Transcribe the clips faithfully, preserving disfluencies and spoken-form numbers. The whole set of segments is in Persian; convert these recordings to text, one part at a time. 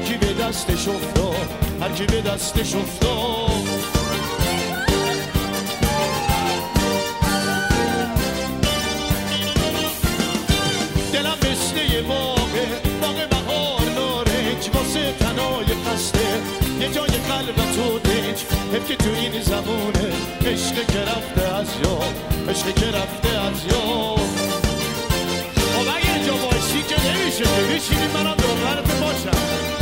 کی به دستش افتاد، هر کی به دستش افتاد. دلم مثل یه باغه، باغ بهار نارنج، واسه تنای خسته یه جای قلب تو دنج. حیف که تو این زمونه عشق که رفته از یاد، عشق که رفته از یاد. خب اگه جا باشی که نمیشه که بشینی منم دوربرت باشم.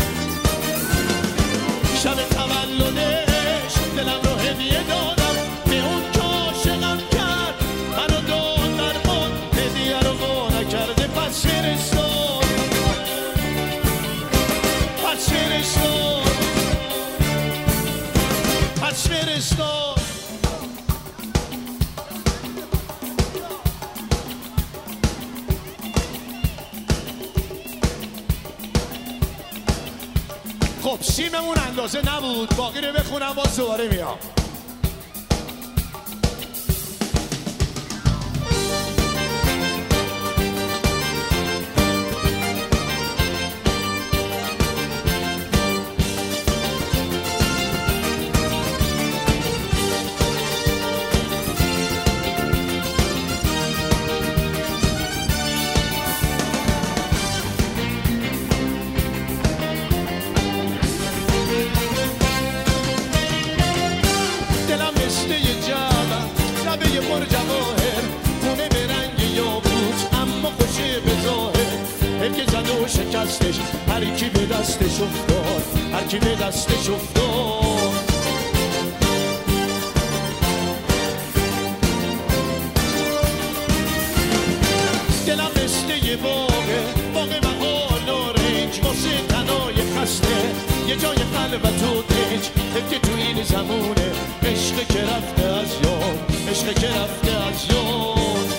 شب تولدش دلم رو هدیه دادم به اون که عاشقم کرد، منو داد درمان هدیه رو با نکرده. پس فرستاد، پس فرستاد، پس فرستاد. خب سیممون اندازه نبود، باقی رو بخونم باز دوباره میام. پر جواهر خونه به رنگ یاقوت، اما خوشه به ظاهر. هر که زد و شکستش، هر کی به دستش افتاد، هر کی به دستش افتاد. دلم مثل یه باغه، باغ بهار نارنج، واسه تنای خسته یه جای قلب تو دنج. هر که تو این زمونه عشق که رفته از یاد، عشق که رفته از یاد.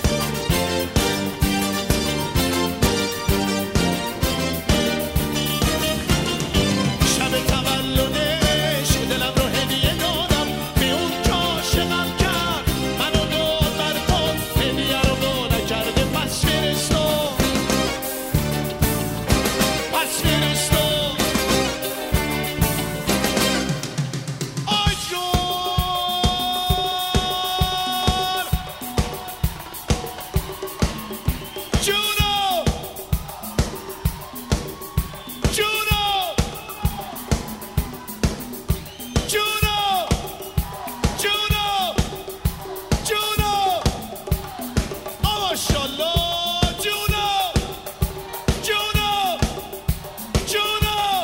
شب تولدش دلم رو هدیه دادم به اون که عاشقم کرد، منو داد برخواد هدیه رو با نکرده. پس فرستاد، پس فرستاد. آی جون جونو جونو جونو جونو جونو آ ماشاءالله جونو جونو جونو.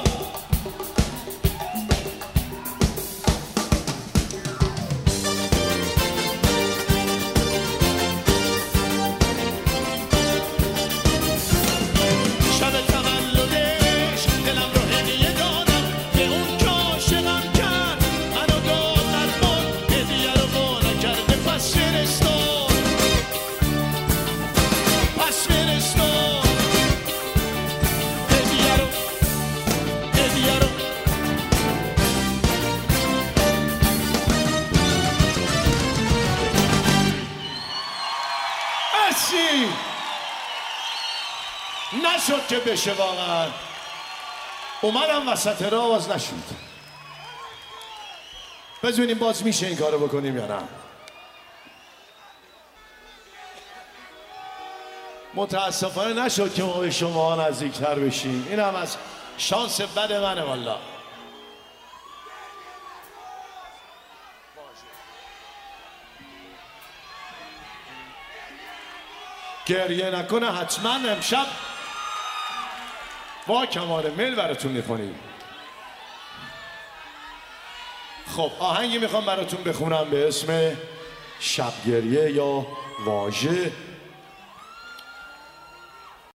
شب تولدش دلم رو هدیه دادم به اون که عاشقم کرد، منو داد درمان هدیه رو با نکرده. پس فرستاد، پس فرستاد هدیه رو، هدیه رو. مرسی. نشد که بشه، واقعا اومدم وسط راه باز نشد. بزنیم باز میشه این کارو بکنیم یا نه. متاسفانه نشد که ما به شما نزدیکتر بشیم. این هم از شانس بد منه والا. گریه نکنه حتما امشب با کمال میل براتون میخونیم. خب آهنگی میخوام براتون بخونم به اسم شب گریه یا واژه.